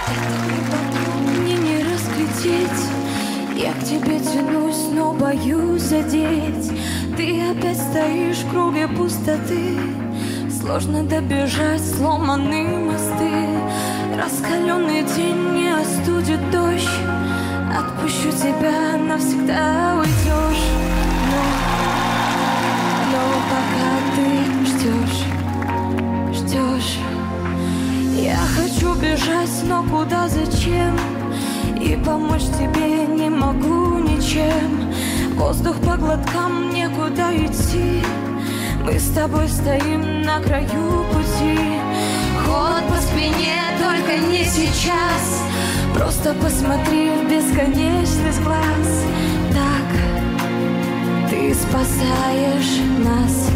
Мне не разглядеть, я к тебе тянусь, но боюсь задеть. Ты опять стоишь в круге пустоты, сложно добежать, сломаны мосты. Раскаленный день не остудит дождь, отпущу тебя, навсегда уйдешь. Но пока ты ждешь, я хочу бежать, но куда, зачем? И помочь тебе не могу ничем. Воздух по глоткам, некуда идти. Мы с тобой стоим на краю пути. Холод по спине, только не сейчас. Просто посмотри в бесконечность глаз. Так ты спасаешь нас.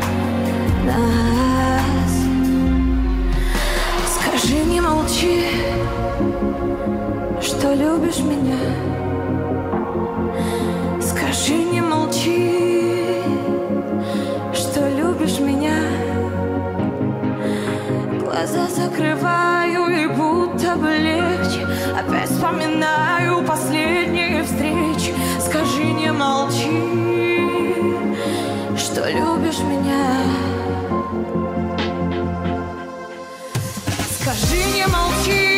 Скажи, не молчи, что любишь меня. Скажи, не молчи, что любишь меня. Глаза закрываю, и будто бы легче. Опять вспоминаю последние встречи. Скажи, не молчи, что любишь меня. Скажи, не молчи.